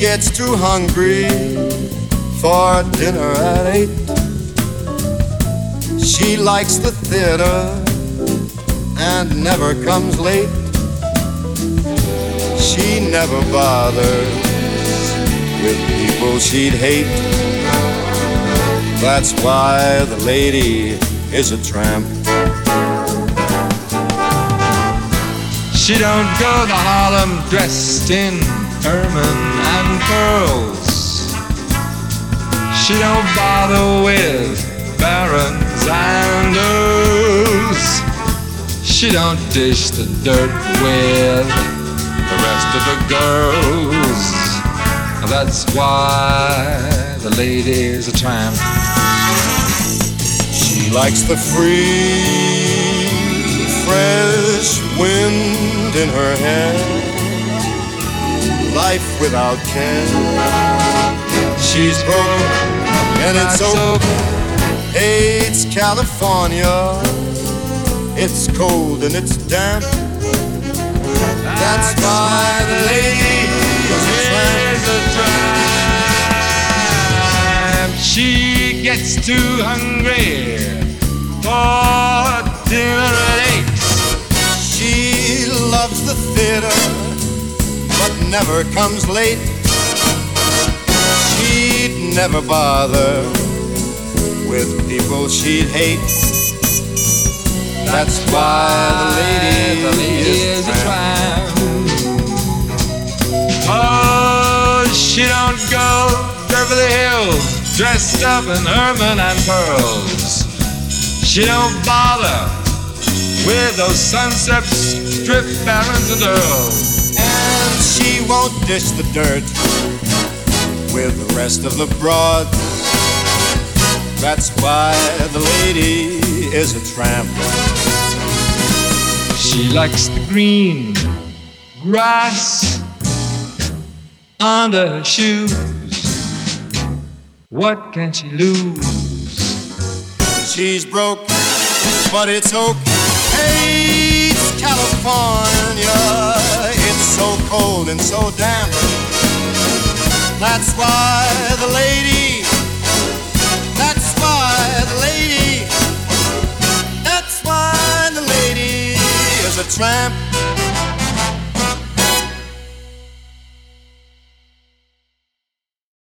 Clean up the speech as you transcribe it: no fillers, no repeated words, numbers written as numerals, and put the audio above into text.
gets too hungry for dinner at 8. She likes the theater and never comes late. She never bothers with people she'd hate. That's why the lady is a tramp. She don't go to Harlem dressed in ermine and pearls. She don't bother with barons and earls. She don't dish the dirt with the rest of the girls. That's why the lady is a tramp. She likes the free, fresh wind in her hair, life without care. She's broke and it's so hates California. It's cold and it's damp. That's why the lady is a tramp. She gets too hungry for dinner at 8. She loves the theater but never comes late. She'd never bother with people she'd hate. That's why the lady is a tramp. Oh, she don't go to Beverly Hills dressed up in ermine and pearls. She don't bother with those Sunset Strip barons and earls. And she won't dish the dirt with the rest of the broads. That's why the lady is a tramp. She likes the green grass under her shoes. What can she lose? She's broke, but it's okay. It's California. It's so cold and so damp. That's why the lady, that's why the lady, that's why the lady is a tramp.